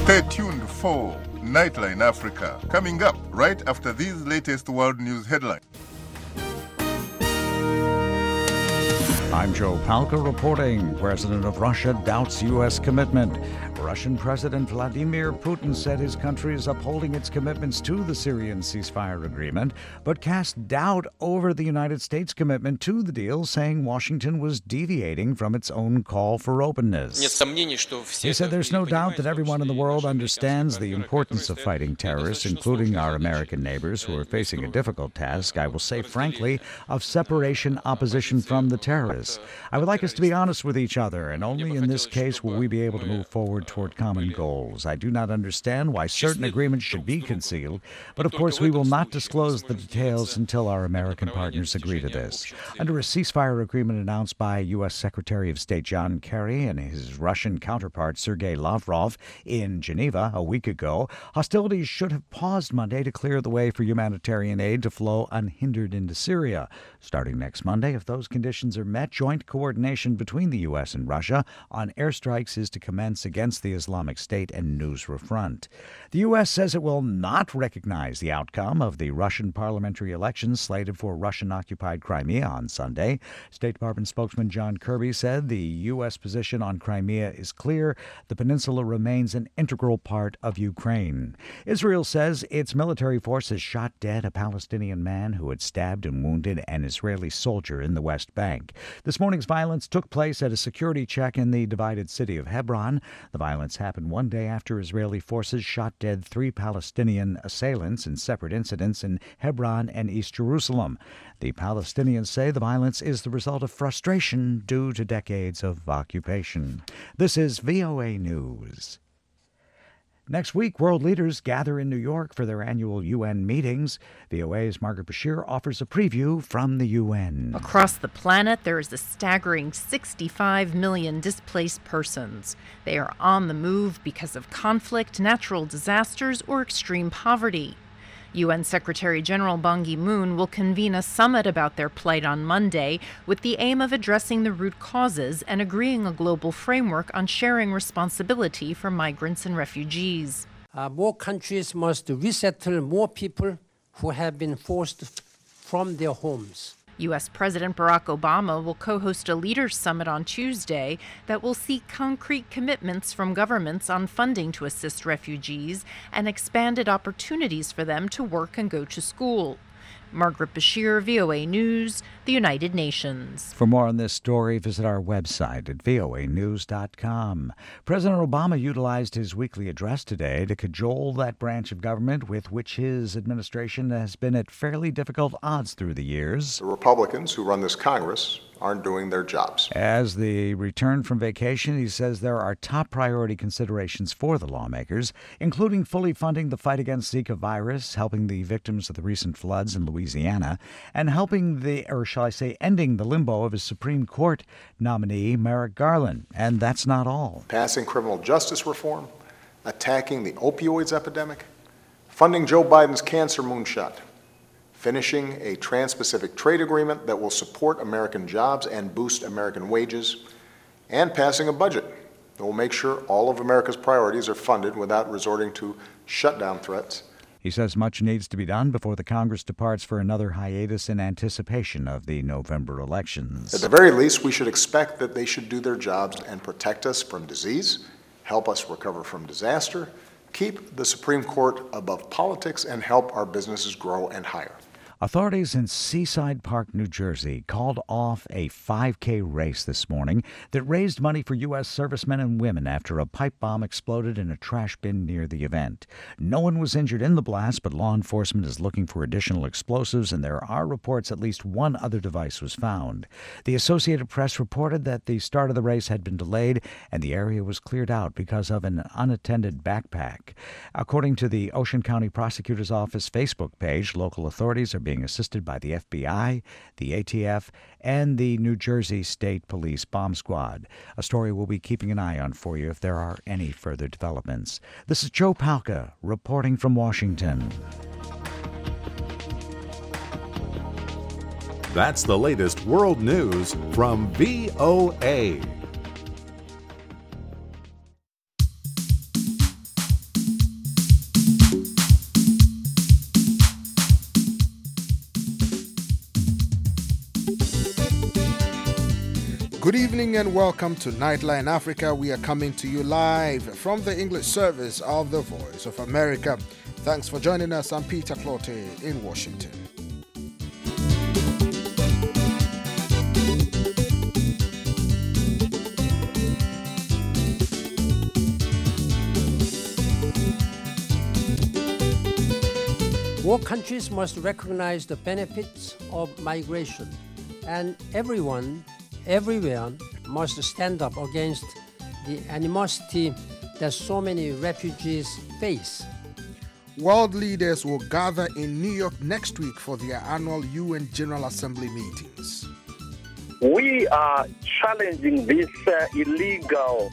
Stay tuned for Nightline Africa, coming up right after these latest world news headlines. I'm Joe Palca reporting. President of Russia doubts U.S. commitment. Russian President Vladimir Putin said his country is upholding its commitments to the Syrian ceasefire agreement, but cast doubt over the United States' commitment to the deal, saying Washington was deviating from its own call for openness. He said there's no doubt that everyone in the world understands the importance of fighting terrorists, including our American neighbors who are facing a difficult task, I will say frankly, of separation opposition from the terrorists. I would like us to be honest with each other, and only in this case will we be able to move forward toward common goals. I do not understand why certain agreements should be concealed, but of course we will not disclose the details until our American partners agree to this. Under a ceasefire agreement announced by U.S. Secretary of State John Kerry and his Russian counterpart Sergei Lavrov in Geneva a week ago, hostilities should have paused Monday to clear the way for humanitarian aid to flow unhindered into Syria. Starting next Monday, if those conditions are met, joint coordination between the U.S. and Russia on airstrikes is to commence against the Islamic State and Nusra Front. The U.S. says it will not recognize the outcome of the Russian parliamentary elections slated for Russian-occupied Crimea on Sunday. State Department spokesman John Kirby said the U.S. position on Crimea is clear. The peninsula remains an integral part of Ukraine. Israel says its military forces shot dead a Palestinian man who had stabbed and wounded an Israeli soldier in the West Bank. This morning's violence took place at a security check in the divided city of Hebron. The violence happened one day after Israeli forces shot dead 3 Palestinian assailants in separate incidents in Hebron and East Jerusalem. The Palestinians say the violence is the result of frustration due to decades of occupation. This is VOA News. Next week, world leaders gather in New York for their annual UN meetings. VOA's Margaret Bashir offers a preview from the UN. Across the planet, there is a staggering 65 million displaced persons. They are on the move because of conflict, natural disasters, or extreme poverty. UN Secretary General Ban Ki-moon will convene a summit about their plight on Monday with the aim of addressing the root causes and agreeing a global framework on sharing responsibility for migrants and refugees. More countries must resettle more people who have been forced from their homes. U.S. President Barack Obama will co-host a leaders' summit on Tuesday that will seek concrete commitments from governments on funding to assist refugees and expanded opportunities for them to work and go to school. Margaret Bashir, VOA News, the United Nations. For more on this story, visit our website at voanews.com. President Obama utilized his weekly address today to cajole that branch of government with which his administration has been at fairly difficult odds through the years. The Republicans who run this Congress aren't doing their jobs. As they return from vacation, he says there are top priority considerations for the lawmakers, including fully funding the fight against Zika virus, helping the victims of the recent floods in Louisiana, and ending the limbo of his Supreme Court nominee, Merrick Garland. And that's not all. Passing criminal justice reform, attacking the opioids epidemic, funding Joe Biden's cancer moonshot, finishing a trans-Pacific trade agreement that will support American jobs and boost American wages, and passing a budget that will make sure all of America's priorities are funded without resorting to shutdown threats. He says much needs to be done before the Congress departs for another hiatus in anticipation of the November elections. At the very least, we should expect that they should do their jobs and protect us from disease, help us recover from disaster, keep the Supreme Court above politics, and help our businesses grow and hire. Authorities in Seaside Park, New Jersey, called off a 5K race this morning that raised money for U.S. servicemen and women after a pipe bomb exploded in a trash bin near the event. No one was injured in the blast, but law enforcement is looking for additional explosives, and there are reports at least one other device was found. The Associated Press reported that the start of the race had been delayed and the area was cleared out because of an unattended backpack. According to the Ocean County Prosecutor's Office Facebook page, local authorities are being assisted by the FBI, the ATF, and the New Jersey State Police Bomb Squad. A story we'll be keeping an eye on for you if there are any further developments. This is Joe Palca reporting from Washington. That's the latest world news from VOA. Good evening and welcome to Nightline Africa. We are coming to you live from the English service of the Voice of America. Thanks for joining us. I'm Peter Clote in Washington. More countries must recognize the benefits of migration, and everyone, everywhere, must stand up against the animosity that so many refugees face. World leaders will gather in New York next week for their annual UN General Assembly meetings. We are challenging this illegal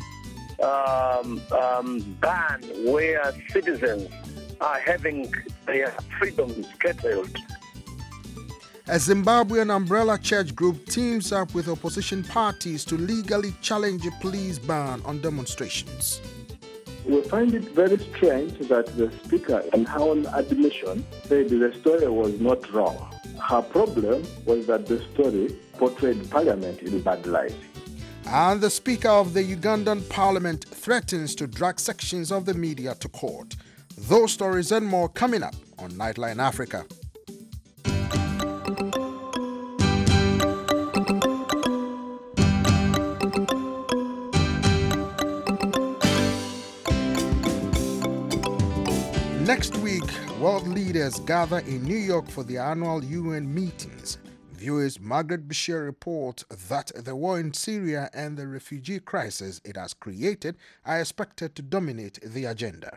ban where citizens are having their freedoms curtailed. A Zimbabwean umbrella church group teams up with opposition parties to legally challenge a police ban on demonstrations. We find it very strange that the speaker, in her own admission, said the story was not wrong. Her problem was that the story portrayed Parliament in bad light. And the Speaker of the Ugandan Parliament threatens to drag sections of the media to court. Those stories and more coming up on Nightline Africa. Next week, world leaders gather in New York for the annual UN meetings. Viewers Margaret Bashir reports that the war in Syria and the refugee crisis it has created are expected to dominate the agenda.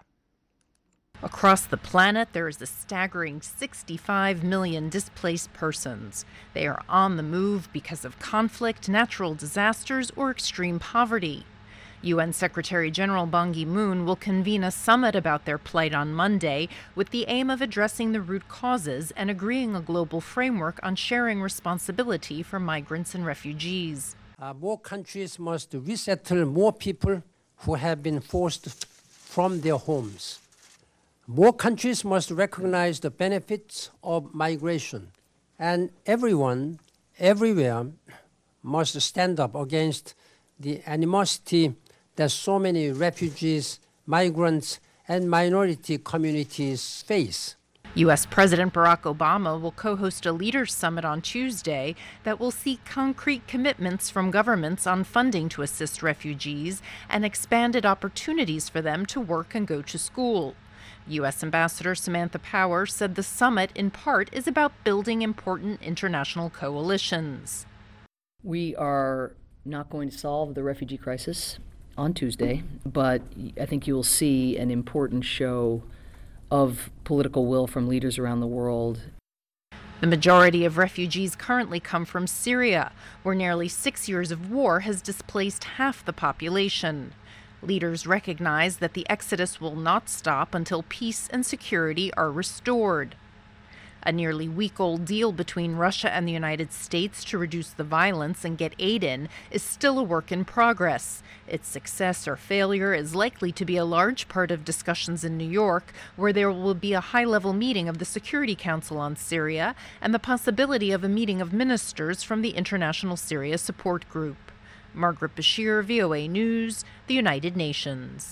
Across the planet, there is a staggering 65 million displaced persons. They are on the move because of conflict, natural disasters, or extreme poverty. UN Secretary General Ban Ki-moon will convene a summit about their plight on Monday with the aim of addressing the root causes and agreeing a global framework on sharing responsibility for migrants and refugees. More countries must resettle more people who have been forced from their homes. More countries must recognize the benefits of migration, and everyone, everywhere, must stand up against the animosity that so many refugees, migrants, and minority communities face. U.S. President Barack Obama will co-host a leaders' summit on Tuesday that will seek concrete commitments from governments on funding to assist refugees and expanded opportunities for them to work and go to school. U.S. Ambassador Samantha Power said the summit, in part, is about building important international coalitions. We are not going to solve the refugee crisis on Tuesday, but I think you will see an important show of political will from leaders around the world. The majority of refugees currently come from Syria, where nearly 6 years of war has displaced half the population. Leaders recognize that the exodus will not stop until peace and security are restored. A nearly week-old deal between Russia and the United States to reduce the violence and get aid in is still a work in progress. Its success or failure is likely to be a large part of discussions in New York, where there will be a high-level meeting of the Security Council on Syria and the possibility of a meeting of ministers from the International Syria Support Group. Margaret Bashir, VOA News, the United Nations.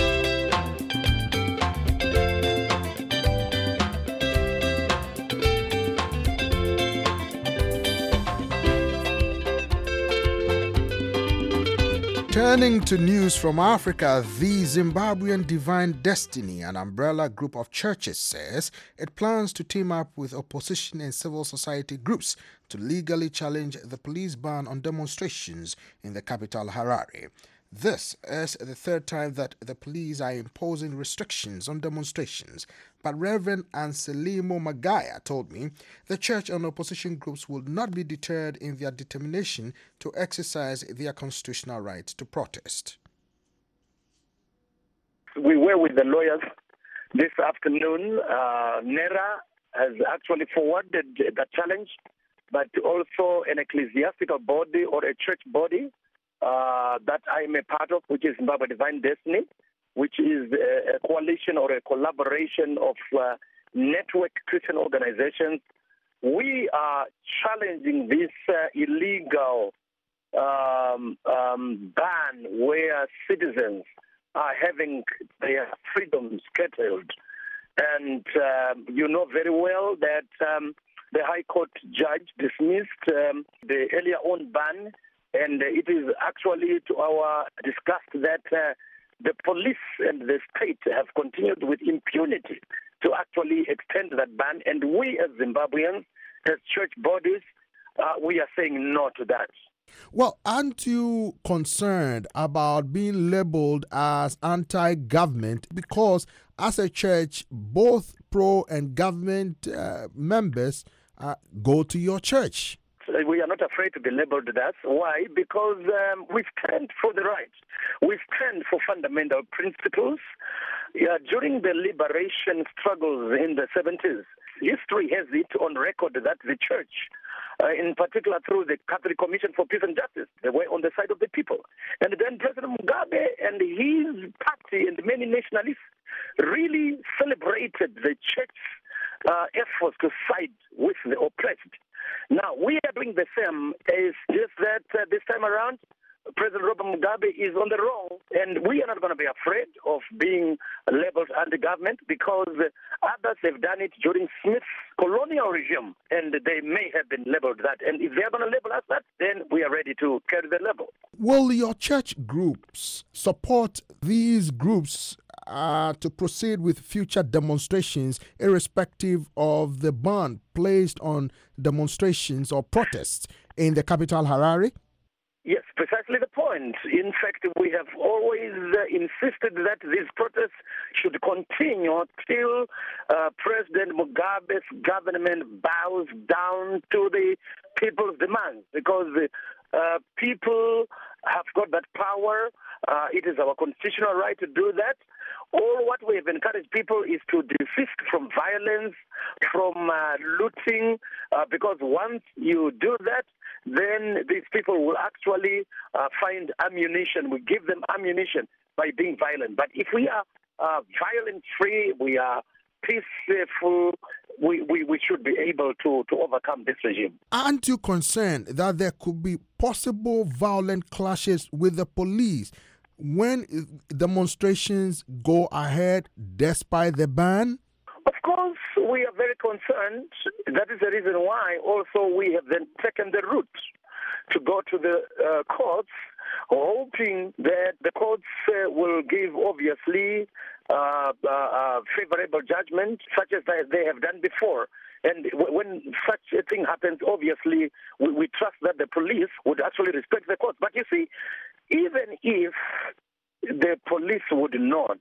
Turning to news from Africa, the Zimbabwean Divine Destiny, an umbrella group of churches, says it plans to team up with opposition and civil society groups to legally challenge the police ban on demonstrations in the capital, Harare. This is the third time that the police are imposing restrictions on demonstrations, but Reverend Anselmo Magaya told me the church and opposition groups will not be deterred in their determination to exercise their constitutional right to protest. We were with the lawyers this afternoon. NERA has actually forwarded the challenge, but also an ecclesiastical body or a church body that I am a part of, which is Zimbabwe Divine Destiny, which is a coalition or a collaboration of network Christian organizations. We are challenging this illegal ban where citizens are having their freedoms curtailed. And you know very well that the High Court judge dismissed the earlier on ban, and it is actually to our disgust that the police and the state have continued with impunity to actually extend that ban. And we as Zimbabweans, as church bodies, we are saying no to that. Well, aren't you concerned about being labeled as anti-government? Because as a church, both pro and government members go to your church. We are not afraid to be labeled that. Why? Because we stand for the right. We stand for fundamental principles. During the liberation struggles in the 70s, history has it on record that the church, in particular through the Catholic Commission for Peace and Justice, they were on the side of the people. And then President Mugabe and his party and many nationalists really celebrated the church's efforts to side with the oppressed. Now, we are doing the same. It's just that this time around, President Robert Mugabe is on the wrong, and we are not going to be afraid of being labeled anti-government because others have done it during Smith's colonial regime, and they may have been labeled that. And if they are going to label us that, then we are ready to carry the label. Will your church groups support these groups to proceed with future demonstrations irrespective of the ban placed on demonstrations or protests in the capital, Harare? Yes, precisely the point. In fact, we have always insisted that these protests should continue till President Mugabe's government bows down to the people's demands, because people have got that power. It is our constitutional right to do that. All what we have encouraged people is to desist from violence, from looting, because once you do that, then these people will actually find ammunition. We give them ammunition by being violent. But if we are violence-free, we are peaceful, we should be able to overcome this regime. Aren't you concerned that there could be possible violent clashes with the police when demonstrations go ahead despite the ban? Of course, we are very concerned. That is the reason why also we have then taken the route to go to the courts, hoping that the courts will give, obviously, favorable judgment, such as they have done before. And when such a thing happens, obviously, we trust that the police would actually respect the courts. But you see, even if the police would not,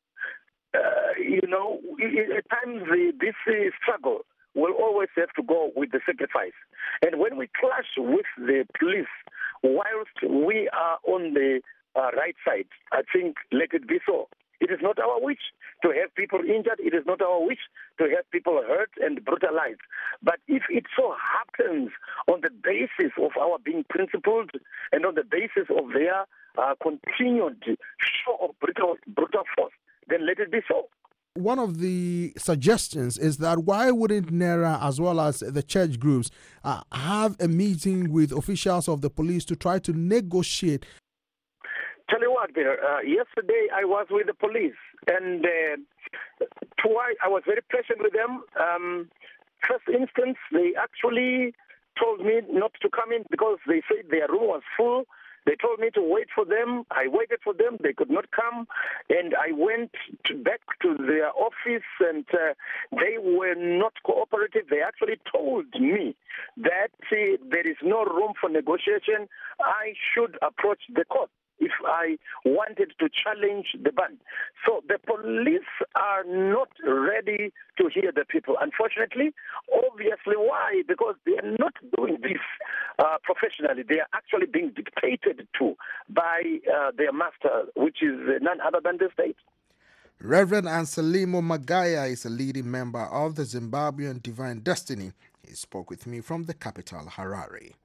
at times this struggle will always have to go with the sacrifice. And when we clash with the police, whilst we are on the right side, I think let it be so. It is not our wish to have people injured. It is not our wish to have people hurt and brutalized. But if it so happens on the basis of our being principled and on the basis of their continued show of brutal force, then let it be so. One of the suggestions is that why wouldn't NERA as well as the church groups have a meeting with officials of the police to try to negotiate? Tell you what, yesterday I was with the police, and twice I was very patient with them. First instance, they actually told me not to come in because they said their room was full. They told me to wait for them. I waited for them. They could not come. And I went back to their office, and they were not cooperative. They actually told me that there is no room for negotiation. I should approach the court if I wanted to challenge the ban. So the police are not ready to hear the people, unfortunately. Obviously, why? Because they are not doing this professionally. They are actually being dictated to by their master, which is none other than the state. Reverend Anselmo Magaya is a leading member of the Zimbabwean Divine Destiny. He spoke with me from the capital, Harare.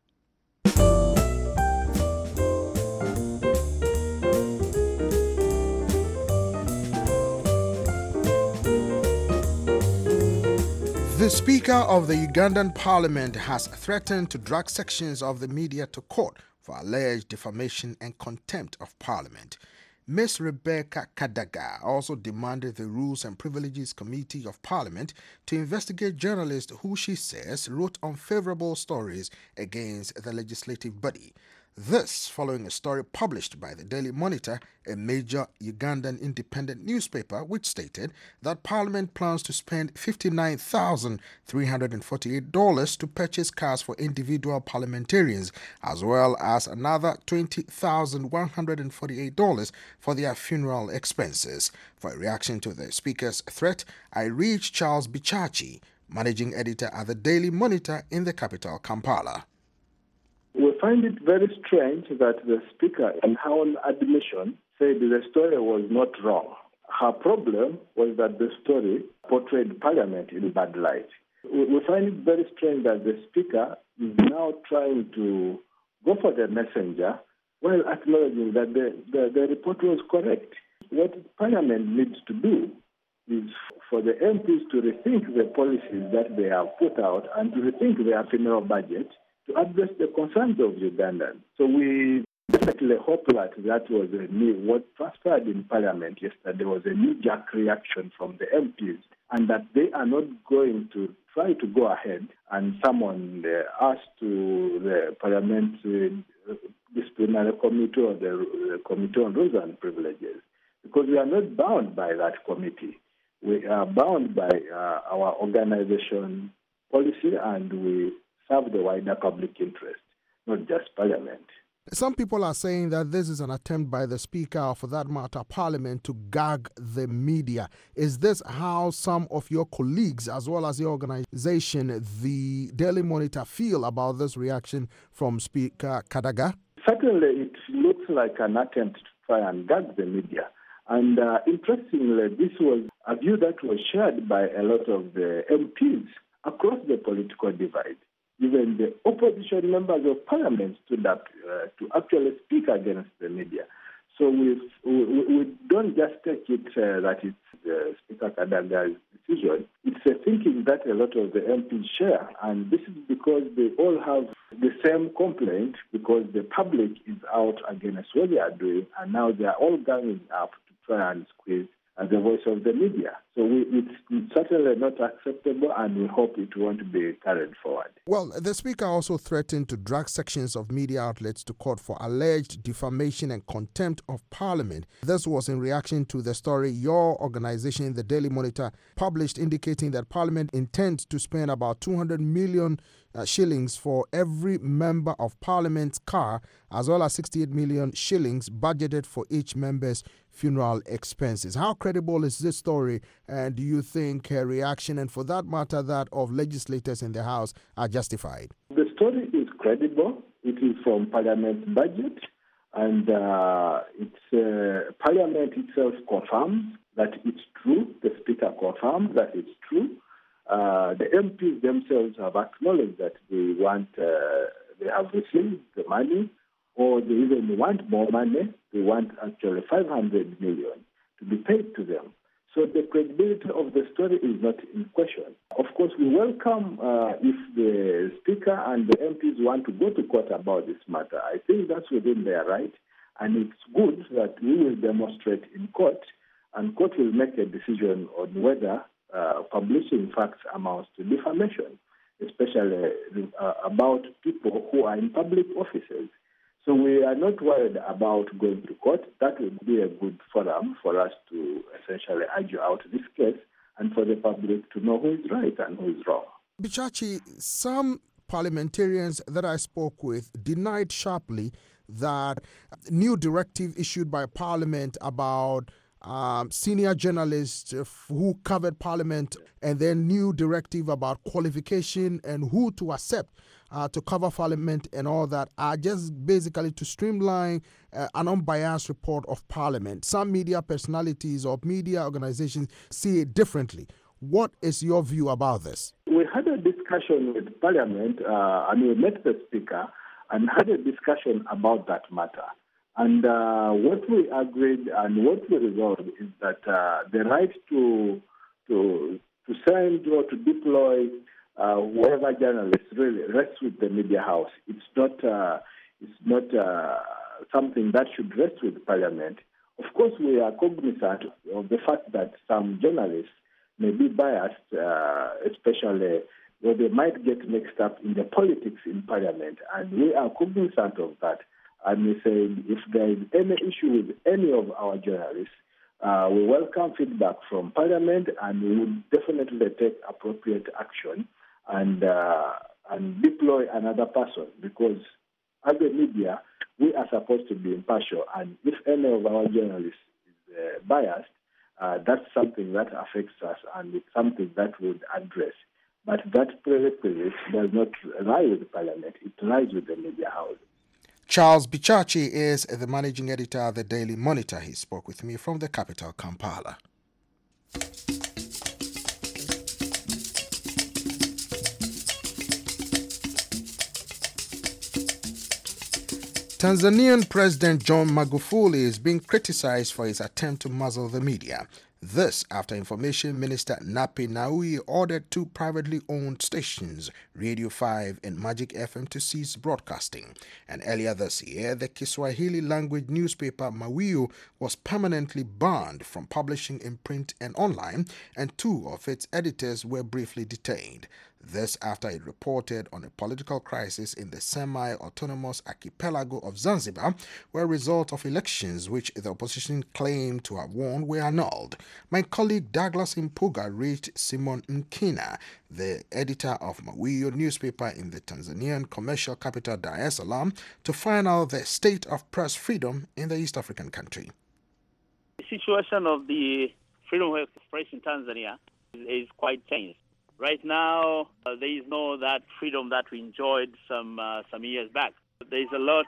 The Speaker of the Ugandan Parliament has threatened to drag sections of the media to court for alleged defamation and contempt of Parliament. Ms. Rebecca Kadaga also demanded the Rules and Privileges Committee of Parliament to investigate journalists who she says wrote unfavorable stories against the legislative body. This following a story published by the Daily Monitor, a major Ugandan independent newspaper, which stated that Parliament plans to spend $59,348 to purchase cars for individual parliamentarians, as well as another $20,148 for their funeral expenses. For a reaction to the Speaker's threat, I reached Charles Bichachi, managing editor at the Daily Monitor in the capital, Kampala. We find it very strange that the Speaker, in her own admission, said the story was not wrong. Her problem was that the story portrayed Parliament in bad light. We find it very strange that the Speaker is now trying to go for the messenger while acknowledging that the report was correct. What Parliament needs to do is for the MPs to rethink the policies that they have put out and to rethink their funeral budget to address the concerns of Ugandans. So we definitely hope that was what transpired in Parliament yesterday was a knee-jerk reaction from the MPs, and that they are not going to try to go ahead and summon us to the Parliamentary Disciplinary Committee or the Committee on Rules and Privileges, because we are not bound by that committee. We are bound by our organization policy, and we serve the wider public interest, not just Parliament. Some people are saying that this is an attempt by the Speaker, or for that matter, Parliament, to gag the media. Is this how some of your colleagues, as well as your organization, the Daily Monitor, feel about this reaction from Speaker Kadaga? Certainly, it looks like an attempt to try and gag the media. And interestingly, this was a view that was shared by a lot of the MPs across the political divide. Even the opposition members of Parliament stood up to actually speak against the media. So we don't just take it that it's Speaker Kadaga's decision. It's a thinking that a lot of the MPs share, and this is because they all have the same complaint, because the public is out against what they are doing, and now they are all ganging up to try and squeeze the voice of the media. So it's certainly not acceptable, and we hope it won't be carried forward. Well, the Speaker also threatened to drag sections of media outlets to court for alleged defamation and contempt of Parliament. This was in reaction to the story your organization, the Daily Monitor, published, indicating that Parliament intends to spend about 200 million shillings for every member of Parliament's car, as well as 68 million shillings budgeted for each member's funeral expenses. How credible is this story, and do you think her reaction, and for that matter that of legislators in the House, are justified? The story is credible. It is from Parliament's budget, and Parliament itself confirms that it's true. The Speaker confirms that it's true. The MPs themselves have acknowledged that they have received the money, or they even want more money. They want actually 500 million to be paid to them. So the credibility of the story is not in question. Of course, we welcome if the Speaker and the MPs want to go to court about this matter. I think that's within their right, and it's good that we will demonstrate in court, and court will make a decision on whether publishing facts amounts to defamation, especially about people who are in public offices. So we are not worried about going to court. That would be a good forum for us to essentially argue out this case and for the public to know who is right and who is wrong. Bichachi, some parliamentarians that I spoke with denied sharply that new directive issued by Parliament about senior journalists who covered Parliament, and then new directive about qualification and who to accept to cover Parliament and all that are just basically to streamline an unbiased report of Parliament. Some media personalities or media organizations see it differently. What is your view about this? We had a discussion with Parliament, and we met the Speaker and had a discussion about that matter. And what we agreed and what we resolved is that the right to send or to deploy whoever journalists really rests with the media house. It's not It's not something that should rest with Parliament. Of course, we are cognizant of the fact that some journalists may be biased, especially where they might get mixed up in the politics in Parliament, and we are cognizant of that. And we say if there is any issue with any of our journalists, we welcome feedback from Parliament, and we would definitely take appropriate action and deploy another person, because as a media, we are supposed to be impartial, and if any of our journalists is biased, that's something that affects us, and it's something that we would address. But that prerequisite does not lie with Parliament, it lies with the media house. Charles Bichachi is the managing editor of the Daily Monitor. He spoke with me from the capital, Kampala. Tanzanian President John Magufuli is being criticized for his attempt to muzzle the media. This after Information Minister Nape Nnauye ordered 2 privately owned stations, Radio 5 and Magic FM, to cease broadcasting. And earlier this year, the Kiswahili language newspaper Mawio was permanently banned from publishing in print and online, and 2 of its editors were briefly detained. This after it reported on a political crisis in the semi-autonomous archipelago of Zanzibar, where results of elections which the opposition claimed to have won were annulled. My colleague Douglas Impuga reached Simon Nkina, the editor of Mawio newspaper in the Tanzanian commercial capital Dar es Salaam, to find out the state of press freedom in the East African country. The situation of the freedom of expression in Tanzania is quite changed. Right now, there is no that freedom that we enjoyed some years back. There is a lot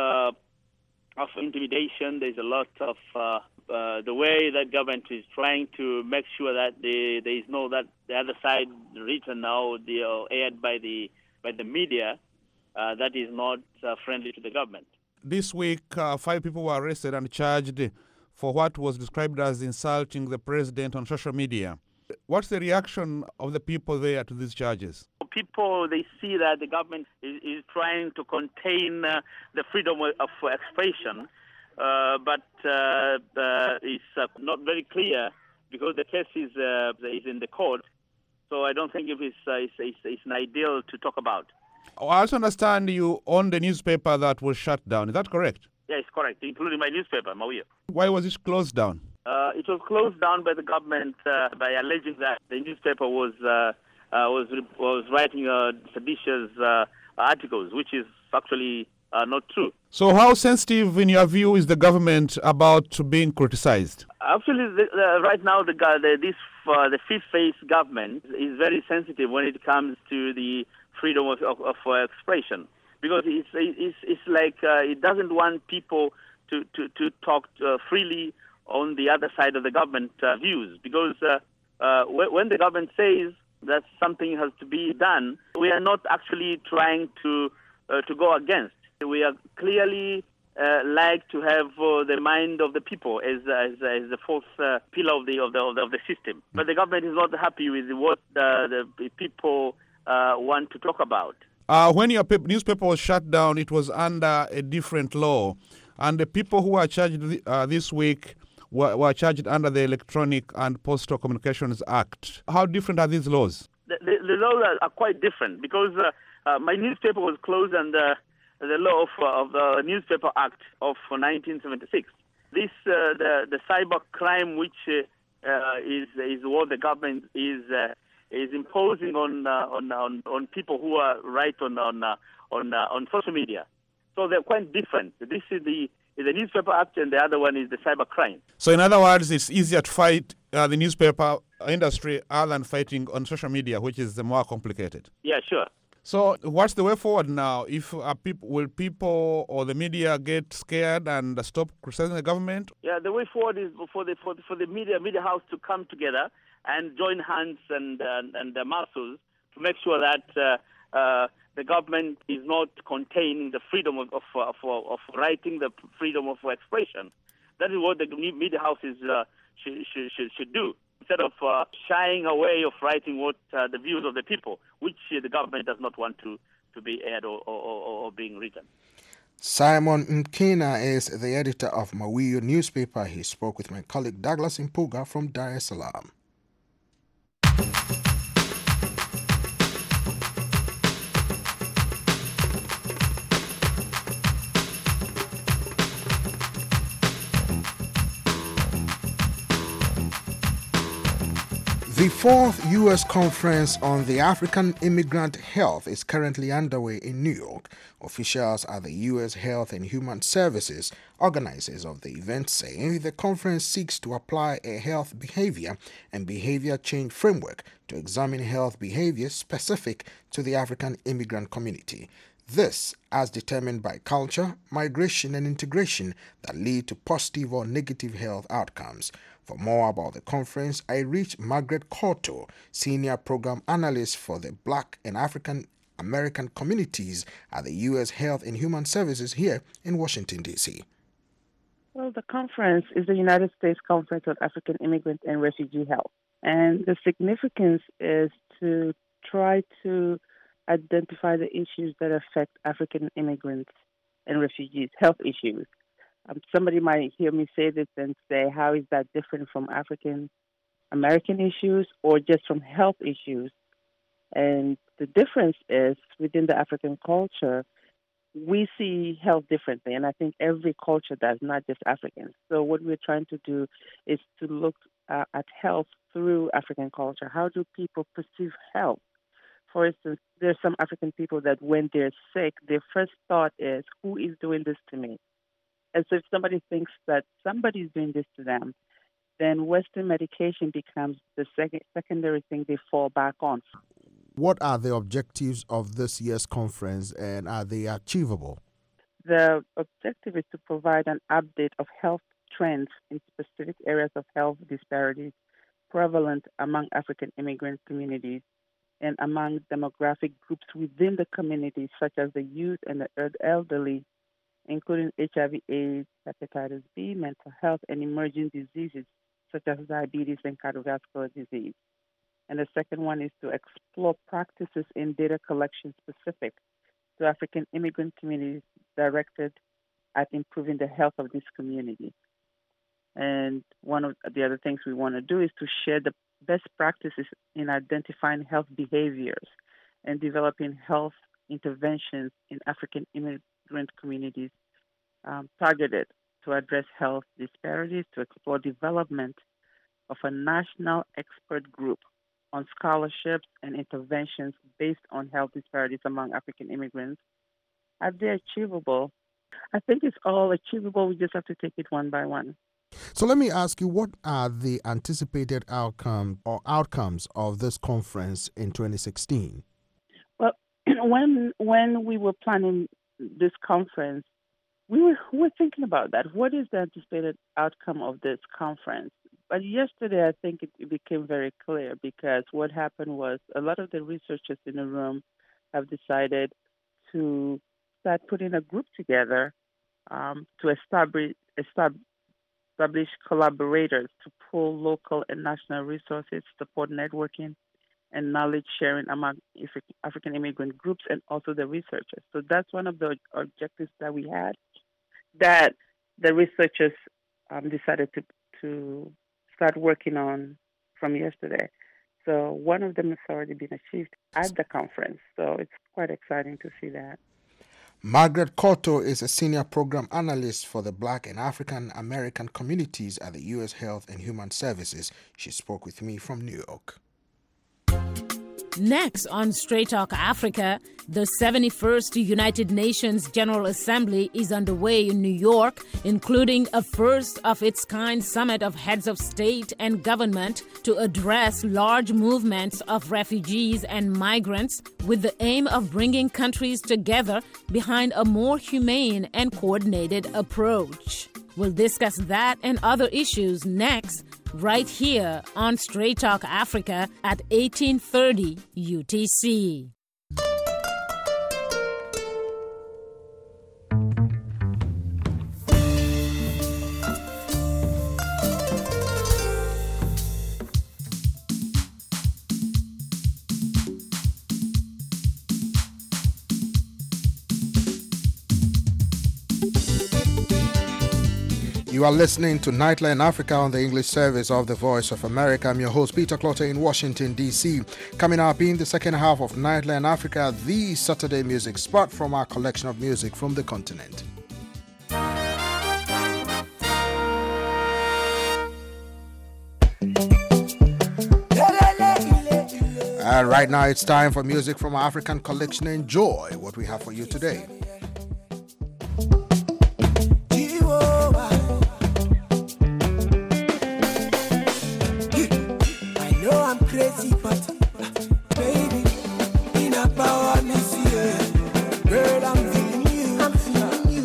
of intimidation. There's a lot of the way that government is trying to make sure that there is no that the other side written now aired by the media that is not friendly to the government. This week, 5 people were arrested and charged for what was described as insulting the president on social media. What's the reaction of the people there to these charges? People, they see that the government is trying to contain the freedom of expression, but it's not very clear because the case is in the court. So I don't think it's an ideal to talk about. I also understand you own the newspaper that was shut down. Is that correct? Yeah, it's correct, including my newspaper, Mawio. Why was it closed down? It was closed down by the government by alleging that the newspaper was writing seditious articles, which is actually not true. So how sensitive, in your view, is the government about being criticized? Actually, right now, the fifth phase government is very sensitive when it comes to the freedom of expression, because it's like it doesn't want people to talk freely on the other side of the government views, because when the government says that something has to be done, we are not actually trying to go against. We are clearly like to have the mind of the people as the fourth pillar of the system. But the government is not happy with what the people want to talk about. When your newspaper was shut down, it was under a different law, and the people who were charged this week were charged under the Electronic and Postal Communications Act. How different are these laws? The laws are quite different, because my newspaper was closed under the law of the Newspaper Act of 1976. This the cyber crime, which is what the government is imposing on people who are right on social media. So they're quite different. This is the Newspaper Act, and the other one is the cyber crime. So in other words, it's easier to fight the newspaper industry other than fighting on social media, which is more complicated. Yeah, sure. So what's the way forward now? Will people or the media get scared and stop criticizing the government? Yeah, the way forward is for the media house to come together and join hands and the muscles to make sure that the government is not containing the freedom of writing, the freedom of expression. That is what the media houses should do, instead of shying away of writing what the views of the people, which the government does not want to be aired or being written. Simon Mkina is the editor of Mawiyo newspaper. He spoke with my colleague Douglas Impuga from Dar es Salaam. The fourth U.S. Conference on the African Immigrant Health is currently underway in New York. Officials at the U.S. Health and Human Services, organizers of the event, say the conference seeks to apply a health behavior and behavior change framework to examine health behaviors specific to the African immigrant community. This as determined by culture, migration, and integration that lead to positive or negative health outcomes. For more about the conference, I reached Margaret Corto, Senior Program Analyst for the Black and African American Communities at the U.S. Health and Human Services here in Washington, D.C. Well, the conference is the United States Conference on African Immigrant and Refugee Health. And the significance is to try to identify the issues that affect African immigrants and refugees, health issues. Somebody might hear me say this and say, how is that different from African American issues or just from health issues? And the difference is within the African culture, we see health differently. And I think every culture does, not just Africans. So what we're trying to do is to look at health through African culture. How do people perceive health? For instance, there's some African people that when they're sick, their first thought is, who is doing this to me? And so if somebody thinks that somebody's doing this to them, then Western medication becomes the secondary thing they fall back on. What are the objectives of this year's conference, and are they achievable? The objective is to provide an update of health trends in specific areas of health disparities prevalent among African immigrant communities and among demographic groups within the community, such as the youth and the elderly, including HIV/AIDS, hepatitis B, mental health, and emerging diseases such as diabetes and cardiovascular disease. And the second one is to explore practices in data collection specific to African immigrant communities directed at improving the health of these communities. And one of the other things we want to do is to share the best practices in identifying health behaviors and developing health interventions in African immigrant communities targeted to address health disparities, to explore development of a national expert group on scholarships and interventions based on health disparities among African immigrants. Are they achievable? I think it's all achievable. We just have to take it one by one. So let me ask you, what are the anticipated outcomes of this conference in 2016? Well, when we were planning this conference, we were thinking about that. What is the anticipated outcome of this conference? But yesterday, I think it became very clear, because what happened was a lot of the researchers in the room have decided to start putting a group together to establish collaborators to pool local and national resources, support networking, and knowledge sharing among African immigrant groups and also the researchers. So that's one of the objectives that we had, that the researchers decided to start working on from yesterday. So one of them has already been achieved at the conference. So it's quite exciting to see that. Margaret Corto is a senior program analyst for the Black and African American communities at the U.S. Health and Human Services. She spoke with me from New York. Next on Straight Talk Africa, the 71st United Nations General Assembly is underway in New York, including a first-of-its-kind summit of heads of state and government to address large movements of refugees and migrants with the aim of bringing countries together behind a more humane and coordinated approach. We'll discuss that and other issues next, right here on Straight Talk Africa at 1830 UTC. You are listening to Nightline Africa on the English service of the Voice of America. I'm your host, Peter Clotter in Washington, D.C. Coming up in the second half of Nightline Africa, the Saturday music spot from our collection of music from the continent. And right now it's time for music from our African collection. Enjoy what we have for you today. I know I'm crazy, but baby, in a power me see it. Girl, I'm feeling you. I'm feeling you.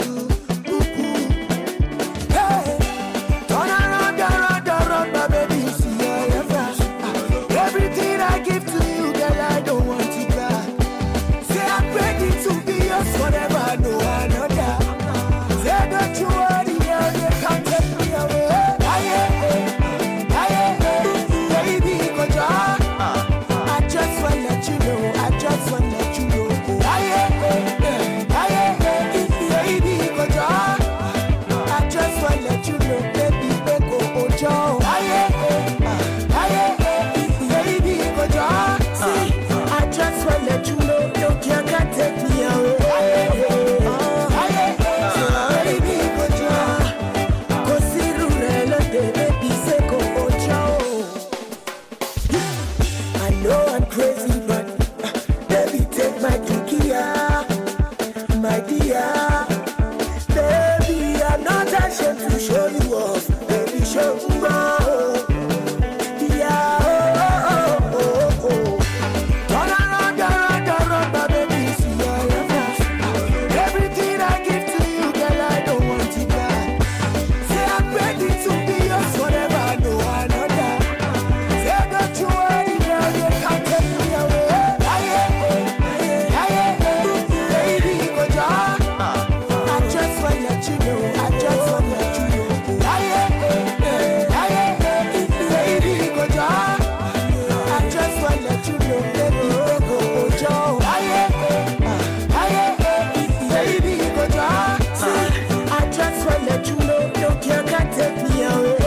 Hey, turn around, my baby, see your flash. Everything I give to you, girl, I don't want it back. Say I'm ready to be yours forever, I know another. Say don't you worry, girl, you can't take me away. Baby, go down. I just wanna let you know, I just wanna let you know. Baby, go down. I just wanna let you know, baby, go down. Baby, go down. See, I just wanna let you know, no girl can take me away. Baby, go down. Go see Rurelo, baby, say go down. I know I'm crazy, but baby, take my Kikia, my dear. Baby, I'm not ashamed to show you off. Baby, show me off. Yeah, oh. Turn around, my baby, see your flash. Everything I give to you, girl, I don't want it back. Say I'm ready to be yours forever, I know another. Say don't you worry, girl, you can't take me away. Baby, go down. I just wanna let you know, I just wanna let you know. Baby, go down. I just wanna let you know, baby, go down. Baby, go down. See, I just wanna let you know, no girl can take me away.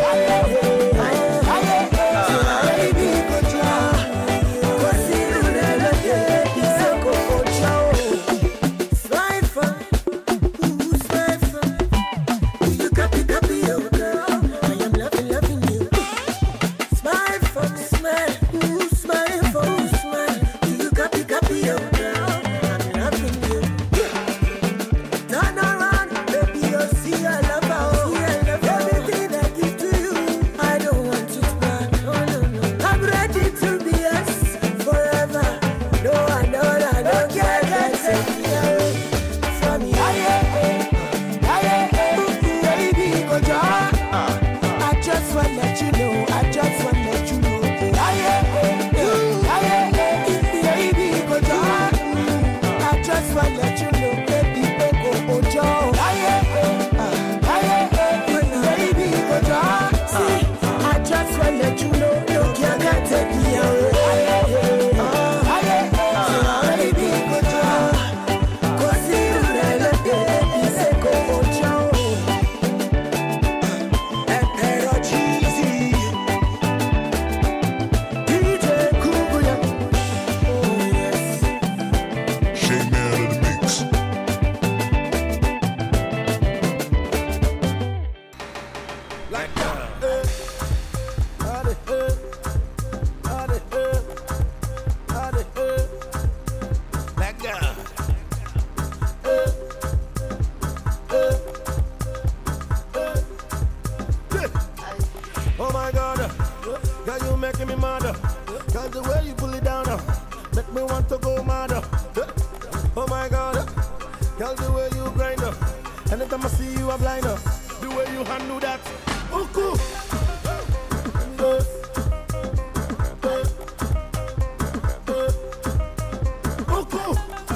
Baby, go down. Go see Rurelo, baby, say go down. Smile for me, smile for me. You copy, oh girl. I am loving you. Smile for me, smile for me, smile. You copy, oh girl. I'm loving you. Turn around, baby, you'll see I love her. Everything I give to you, I don't want it back. No. I'm ready to be yours forever. No, I don't care, can't take me away from you. Baby, go down. I just wanna let you know, I just wanna let you know. Baby, go down. I just wanna let you know, baby, go down. Baby, go down. See, I just wanna let you know, no girl can take me away. Baby, go down. Go see Rurelo, baby, say go down. Emperor Jeezy, DJ Kubuya. Oh yes. J-Man in the mix. Like that. Like that. Oh my God, girl, you making me mad. Cause the way you pull it down, make me want to go mad. Oh my God, girl, the way you grind up. Anytime I see you, I'm blind up. The way you handle that. Oh, cool. Oh, cool.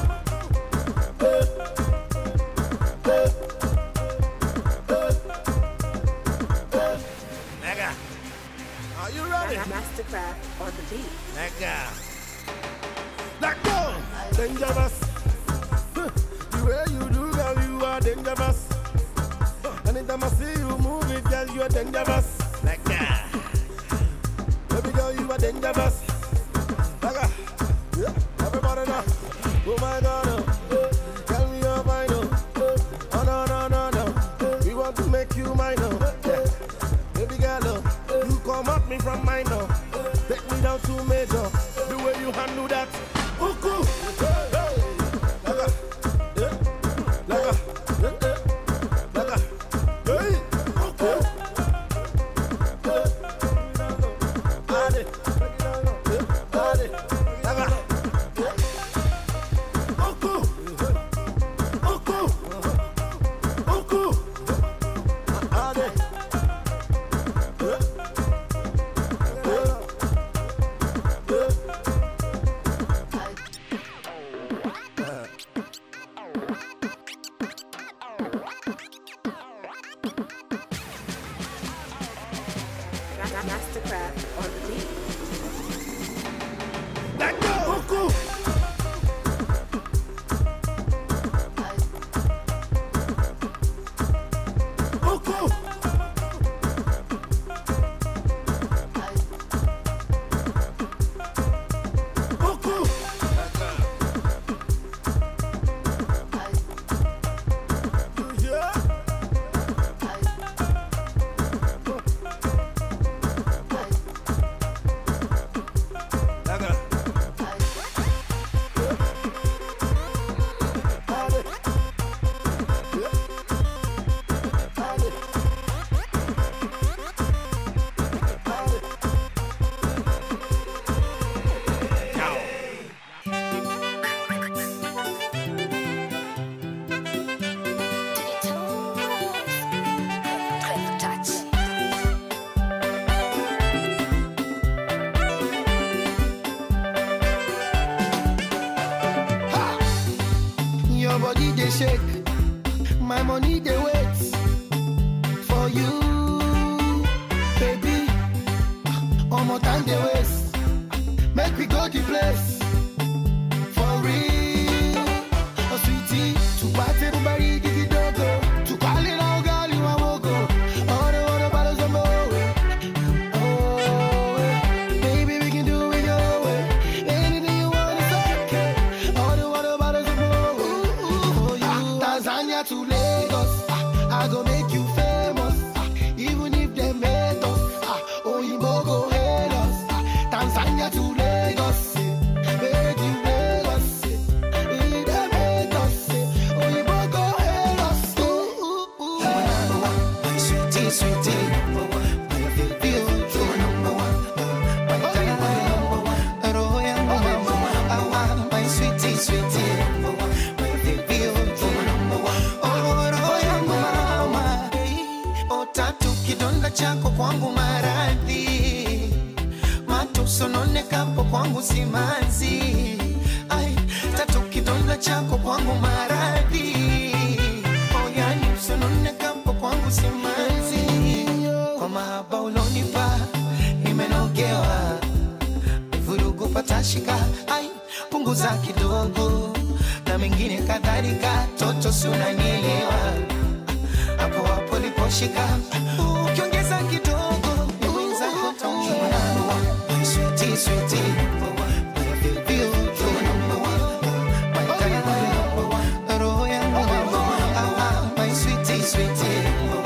Nigga, are you ready? Mastercraft on the beat. Nigga, let go. Dangerous. The way you do, girl, you are dangerous. Anytime I see you move it, girl, you're dangerous. Like that. Baby girl, you are dangerous. Like that. Yeah, everybody know. Oh my God, tell me you're fine, oh no, no, no, no. We want to make you mine, yeah. Baby girl, you come up me from mine, take me down to major. The way you handle that, cool. Mastercraft on the beat. Let go! Your body they shake, my money they wait for you, baby. One more time they waste, make we go the place for real. Oh sweetie, to party everybody get it dogo, to call it all girl you a wogo. All the bottles of more, oh baby we can do it your way. Anything you want is okay. All the bottles of more. Tanzania to Lagos, I go make you famous, even if they made us, Oyinbo go hate us. Tanzania to Lagos, make you Lagos, if they made us, Oyinbo go hate us. Sweetie, sweetie, my sweetie, sweetie. Kidonda chako kwangu maradhi, matusononekapo kwangu simanzi. Ai, tatu kidonda chako kwangu maradhi, oyani usononekapo kwangu simanzi. Kwa mahaba ulonipa nimenogewa, vurugu patashika. Ai, punguza kidogo na mengine kadhalika, toto sunanielewa. Hapo hapo liposhika, ukiongeza kidogo mwenzako taumia. Sweetie, sweetie, roho yangu, my sweetie, sweetie,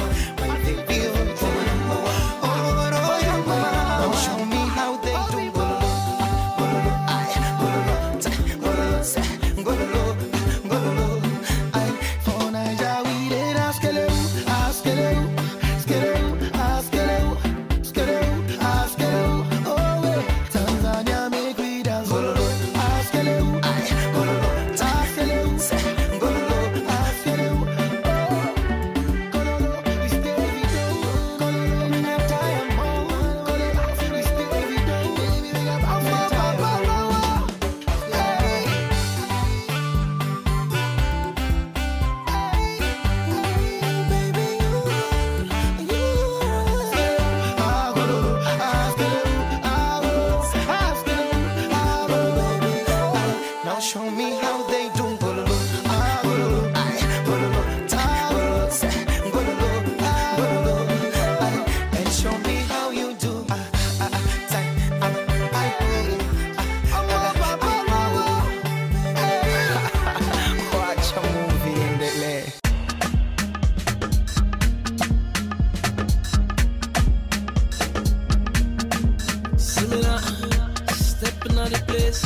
roho yangu. Show me how they do. Tanzania make of the place.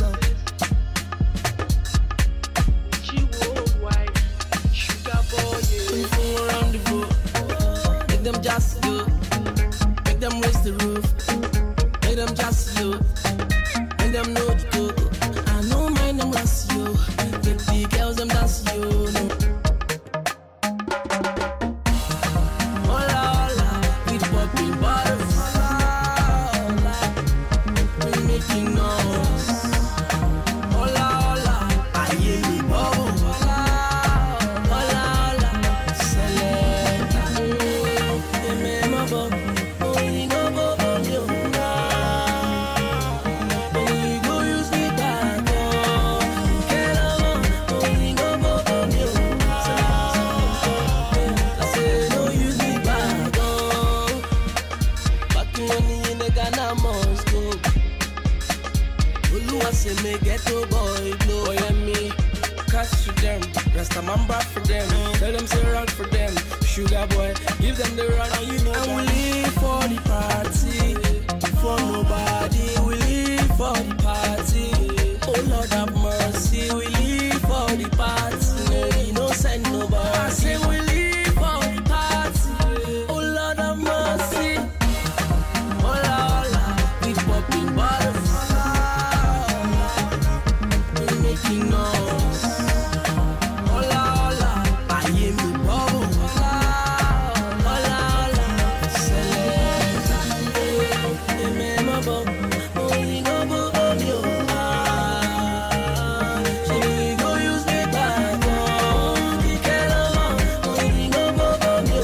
She worldwide, sugar boy, yeah. We fool around the boat, make them just do, make them raise the roof, make them just do, make them know the go. I know mine them dance you, get the girls them dance you. No. Hola, hola, with popping bottles. Hola, we making noise. Hola, hola, I hear me bubble. Hola, hola, hola, select. My bubble, oh, you go bubble, you oh, you go use me back, oh, get along, oh, you go bubble, you I say, no use me back, oh, back money in the Ghana must go. Oluwa say me get to boy blow. Oh yeah, me cash to them, Rasta Mamba for them. Tell them say run for them, sugar boy, give them the run. And you know and we live for the party, for nobody. We live for the party. Oh Lord have mercy, we live for the party. We no send nobody. I say we live for the party. Oh Lord have mercy. Hola, hola, we popping bottles. We making noise. Hola, hola, I hear me bubble. Hola, hola, hola, select. Hey, man, my bubble. Oh, you go bubble, you. She go use me back, oh. You get along. Oh, you go bubble, you.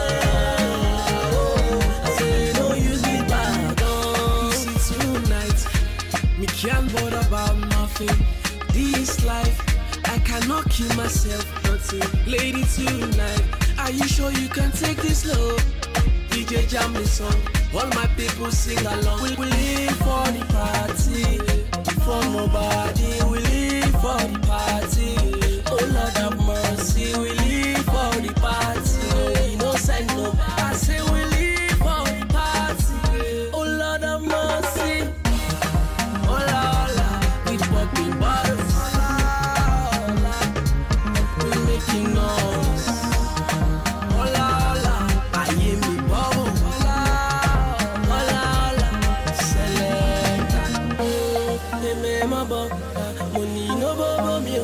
I say, no use me back, oh. You see, tonight, me can't bother about nothing. This life, I cannot kill myself, nothing. Lady, tonight, are you sure you can take this love? DJ jam the song, all my people sing along. We live for the party, for nobody. We live for the party. Oh Lord have mercy, we live for the party. No send no, I say we live for the party. Oh Lord have mercy. Hola, hola, with popping bottles. We making noise. Hola, hola, I hear me bubble. Hola, hola, hola, select. Hey, me my bubble, money no bubble me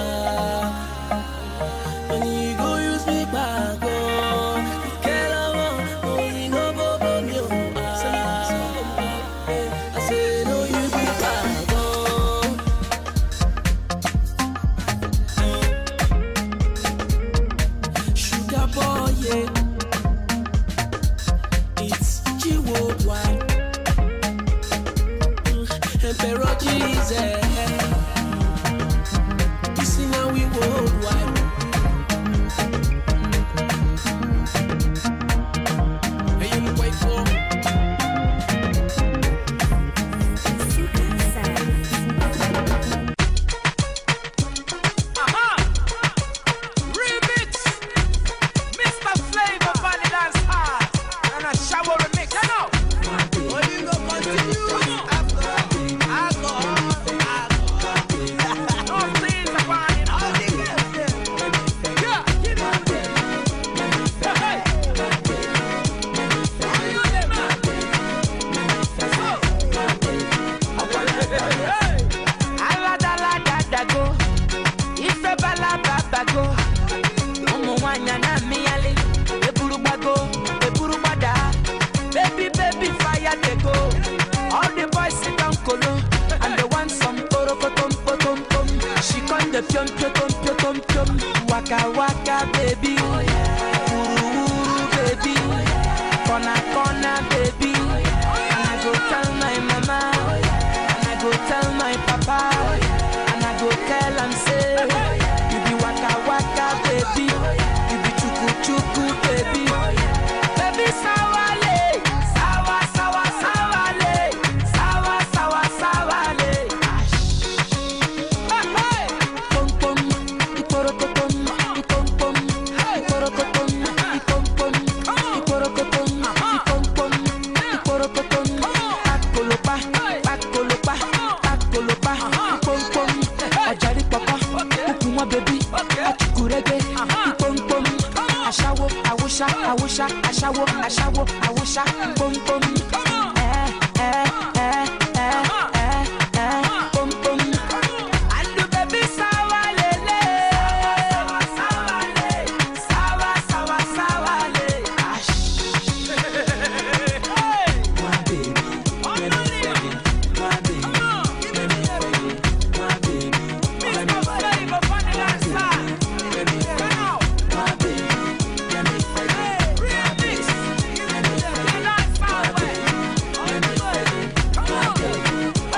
money go use me back, oh. Get along, money no bubble me I say no use me back, oh. Sugar boy, yeah. It's G worldwide. Emperor Jesus. You see now we worldwide. Hey, you wait for. Waka waka baby, uru uru baby, corner corner baby. And I go tell my mama, and I go tell my papa, and I go tell am say, you be waka waka baby, you be chuku chuku baby, baby sawale, sawa sawa sawale, sawa sawa sawale. Hey hey, pom pom, iporokotom. ashawo, ashawo, awusha, boom boom. Boom boom. And the baby sawa lele. Sawa le, sawa sawa sawa le. Ash. My baby, let me feel it. My baby, let me feel it. My baby, let me feel it. Let me feel it. My baby, let me feel it. My baby, let me feel it. My baby, let me feel it. My baby,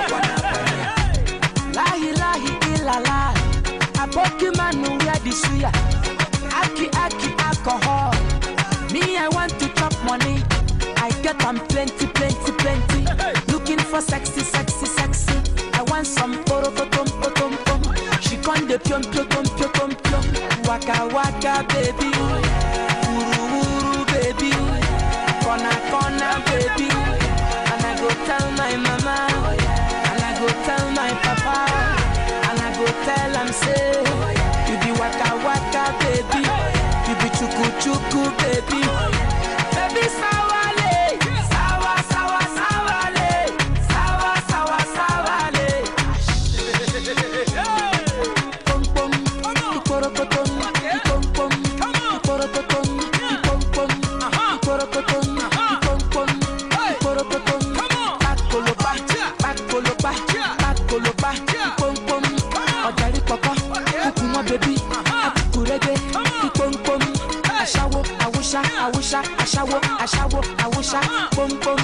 lahi lahi ilala. Aboki manu where the suya. Aki aki alcohol. Me I want to chop money. I get them plenty, plenty, plenty. Looking for sexy, sexy, sexy. I want some poro tom tom tom. She con de pion pion pion pion pion. Waka waka baby. Uru uru baby. Kona kona baby. And I go tell my mama. And I go tell my papa. And I go tell them say, you be waka waka baby. You be chuku chuku baby. Baby sawale, sawa sawa sawale, sawa sawa sawale. Pom pom, iporokoton, ipom pom, iporokoton, ipom pom, iporokoton, ipom pom, iporokoton. Pakoloba, pakoloba, pakoloba, ipom pom. Ojari papa, kukumo baby, akukurege, ipom pom. Ashawo, awusha, awusha, ashawo, ashawo, awusha, pom pom.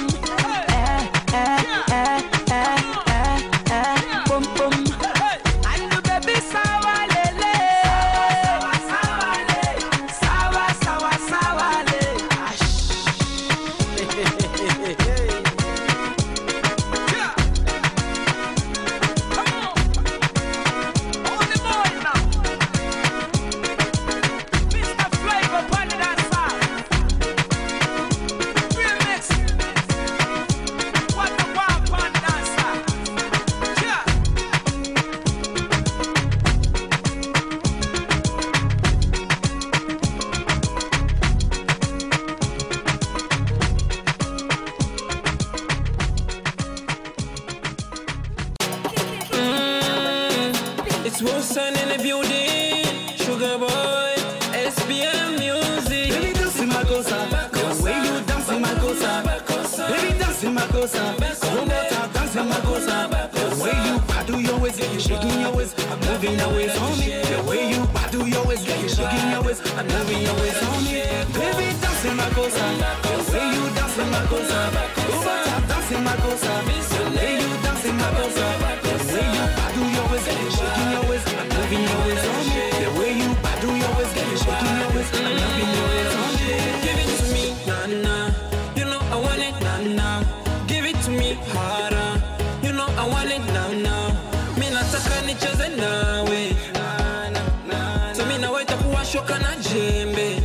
Pom pom. And the baby sawa lele. Sawa le, sawa sawa sawa le. Ash. It's Wilson in the building, Sugar Boy, SBM Music. Baby dance in my cosa, the way you dance in my cosa. Baby dance in my cosa, Robota dance in my cosa. The way you do your waist, shaking your waist, moving your waist on me. The way you do your waist, shaking your waist, moving your waist on me. Baby dance in my cosa, the way you dance in my cosa. Robota dance in my cosa, the way you dance in my cosa. The way you do your waist, shaking your waist, moving your waist on me. The way you do your waist, shaking your waist, moving your waist on me. Give it to me, nah nah. You know I want it, nah nah. Give it to me harder. You know I want it, nah nah. Mi nataka nicheze nawe. So mi nawaita kuwa shoka na jembe.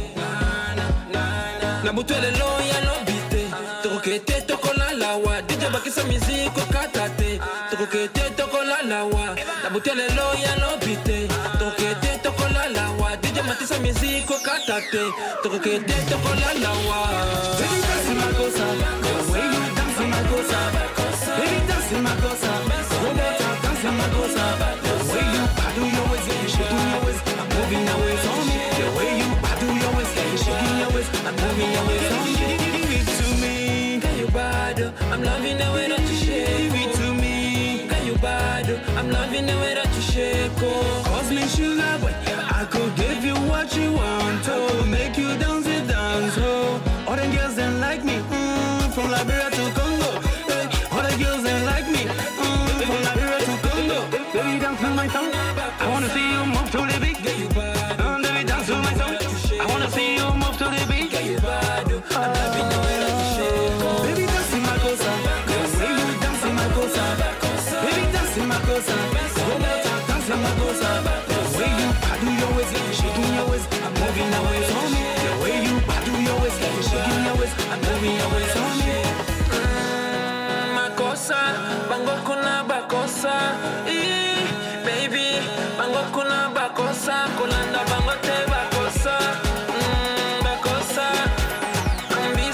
Na butwele lo ya lo bite. Tokete toko la lawa. DJ bakisa miziko katate. Tokete toko la lawa. Na butwele lo ya lo bite. Tokete toko la lawa. DJ matisa miziko katate. Tokete toko la lawa. Baby dance in my cosa. The way you dance in my cosa. Baby dance in my cosa. Robota dance in my cosa. The way you do your waist, shaking your waist, moving your waist on me. The way you do your waist, shaking your waist, moving your waist on me. Give it to me, can you bad? I'm loving the way that you shake. Give it to me, can you bad? I'm loving the way that you shake. Cause me sugar boy, I could give you what you want to make you dance it dance. Oh, all the girls that like me, from Liberia to Congo. All the girls that like me, from Liberia to Congo. Baby dance to my song. I wanna see you move to the beat. Baby dance to my song. I wanna see you move to the beat. Baby dance in my cosa. The way you dance in my cosa. Baby dance in my cosa. Dance in my cosa. The way you do your waist, shaking your waist, moving your waist on me. The way you do your waist, shaking your waist, moving your waist on me. Makosa, bango kuna bakosa. Baby, bango kuna bakosa. Kulanda bango te bakosa. Bakosa.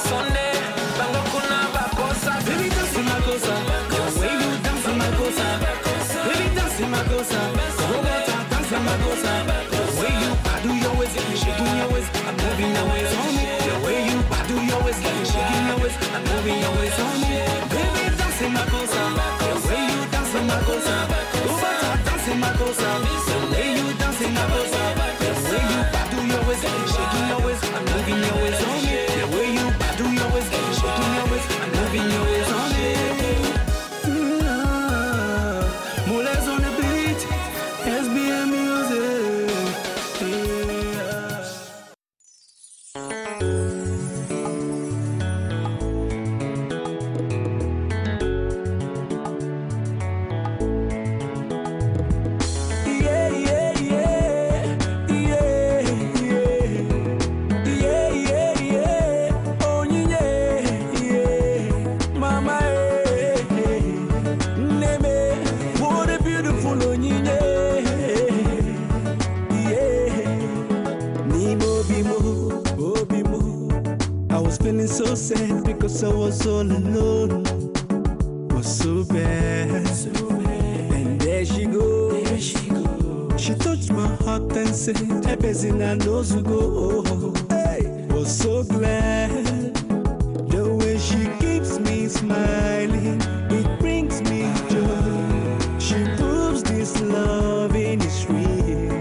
so sad because I was all alone. Was so bad. And there she goes. She touched my heart and said, Ebezina knows who go. Hey, was so glad. The way she keeps me smiling, it brings me joy. She proves this loving is real.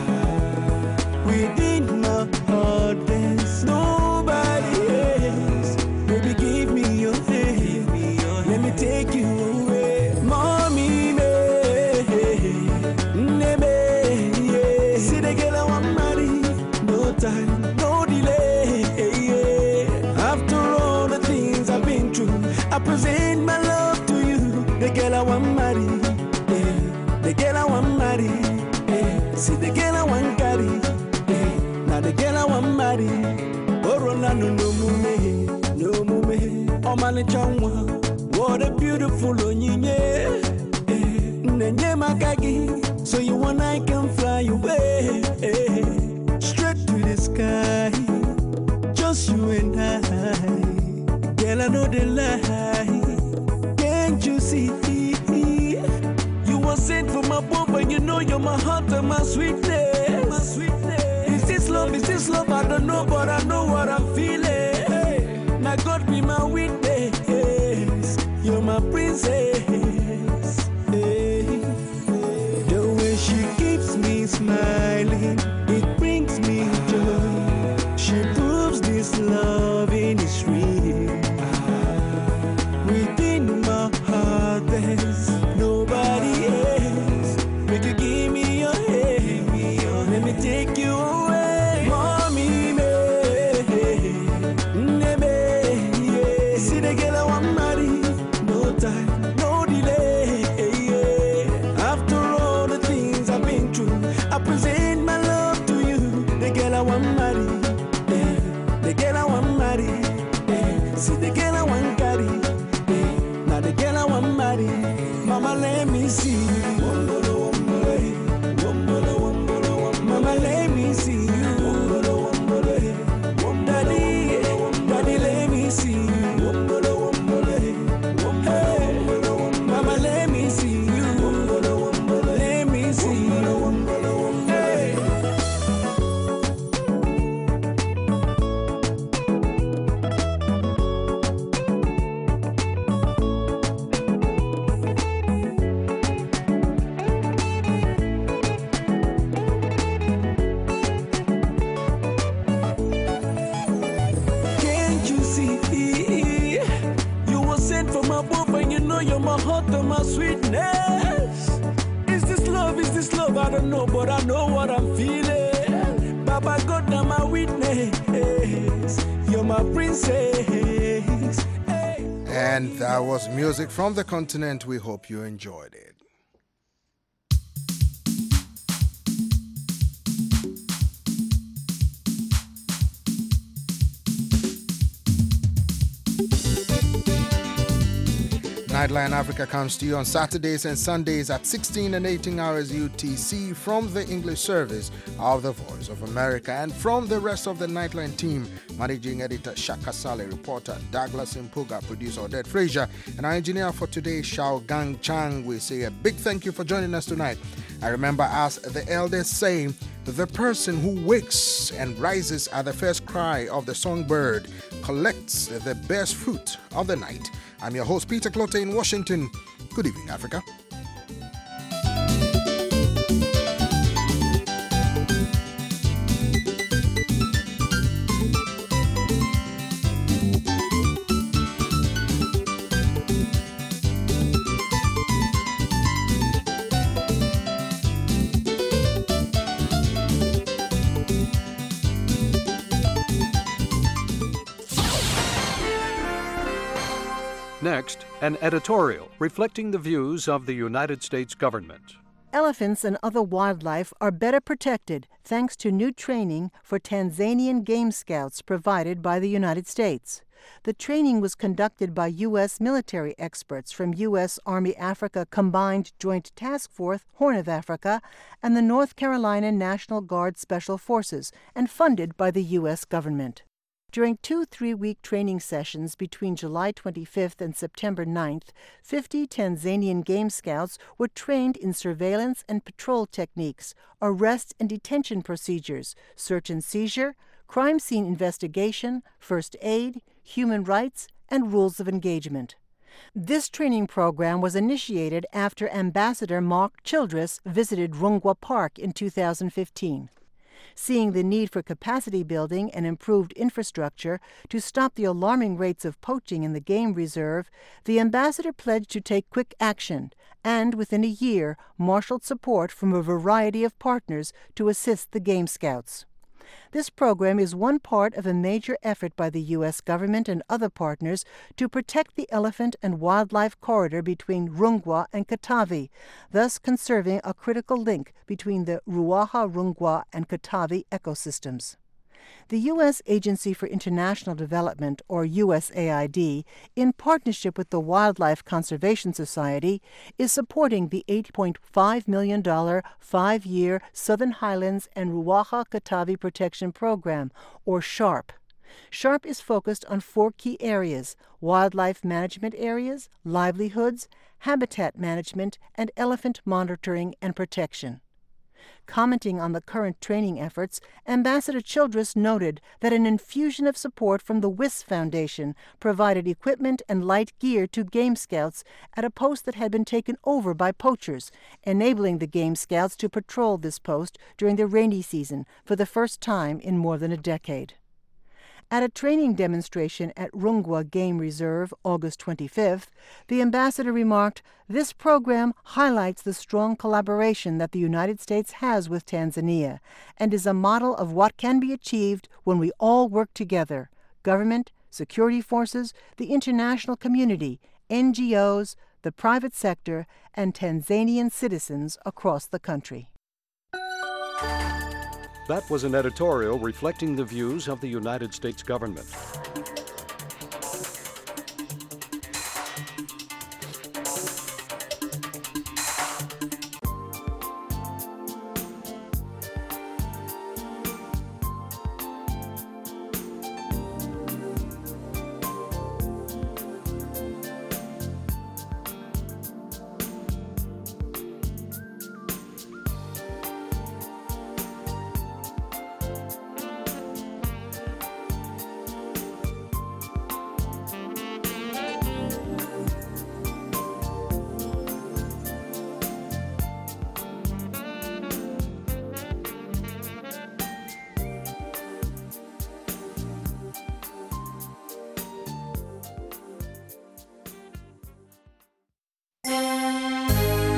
Within my heart there's nobody else. Baby, give me your hand. Let me take you away. Mommy, see the girl I want marry. No time, no delay. After all the things I've been through, I present my love to you. The girl I want marry. The girl I want marry. See the girl I want carry. Now the girl I want marry. Oh, Ronaldo, no mume, no mume. Oh, man, what a beautiful onyinye. Nenye makagi, so you and I can fly away straight to the sky. Just you and I. Girl, I know the lie. Can't you see? You were sent for my bomb, and you know you're my heart and my sweetness. My sweetness. Is this love? I don't know, but I know what I'm feeling. Now God be my witness. You're my princess. The way she keeps me smiling, it brings me joy. She proves this loving is real. Within my heart there's nobody else. Make you give me your hand. Let me take you away. Mommy, see the girl I want marry. No time, no delay. After all the things I've been through, I present my love to you. The girl I want marry. The girl I want marry. See the girl I want carry. Now the girl I want marry. Mama, let me see you. Mama, let me see you. Daddy, let me see you. Hey, Mama, let me see you. Let me see you. Hey. Can't you see? You were sent from above, and you know you're my heart and my sweetness. Is this love? I don't know, but I know what I'm feeling. Baba God, now my witness. You're my princess. And that was music from the continent. We hope you enjoyed it. Nightline Africa comes to you on Saturdays and Sundays at 16 and 18 hours UTC from the English service of the Voice of America, and from the rest of the Nightline team, Managing Editor Shaka Saleh, reporter Douglas Impuga, producer Odette Frazier, and our engineer for today, Shao Gang Chang. We say a big thank you for joining us tonight. I remember, as the elders say, the person who wakes and rises at the first cry of the songbird collects the best fruit of the night. I'm your host, Peter Clotte in Washington. Good evening, Africa. Next, an editorial reflecting the views of the United States government. Elephants and other wildlife are better protected thanks to new training for Tanzanian game scouts provided by the United States. The training was conducted by U.S. military experts from U.S. Army Africa Combined Joint Task Force, Horn of Africa, and the North Carolina National Guard Special Forces, and funded by the U.S. government. During 2 3-week training sessions between July 25th and September 9th, 50 Tanzanian Game Scouts were trained in surveillance and patrol techniques, arrest and detention procedures, search and seizure, crime scene investigation, first aid, human rights, and rules of engagement. This training program was initiated after Ambassador Mark Childress visited Rungwa Park in 2015. Seeing the need for capacity building and improved infrastructure to stop the alarming rates of poaching in the game reserve, the ambassador pledged to take quick action and, within a year, marshaled support from a variety of partners to assist the Game Scouts. This program is one part of a major effort by the U.S. government and other partners to protect the elephant and wildlife corridor between Rungwa and Katavi, thus conserving a critical link between the Ruaha-Rungwa and Katavi ecosystems. The U.S. Agency for International Development, or USAID, in partnership with the Wildlife Conservation Society, is supporting the $8.5 million 5-year Southern Highlands and Ruaha-Katavi Protection Program, or SHARP. SHARP is focused on 4 key areas: wildlife management areas, livelihoods, habitat management, and elephant monitoring and protection. Commenting on the current training efforts, Ambassador Childress noted that an infusion of support from the WIS Foundation provided equipment and light gear to Game Scouts at a post that had been taken over by poachers, enabling the Game Scouts to patrol this post during the rainy season for the first time in more than a decade. At a training demonstration at Rungwa Game Reserve August 25th, the ambassador remarked, "This program highlights the strong collaboration that the United States has with Tanzania and is a model of what can be achieved when we all work together: government, security forces, the international community, NGOs, the private sector, and Tanzanian citizens across the country." That was an editorial reflecting the views of the United States government.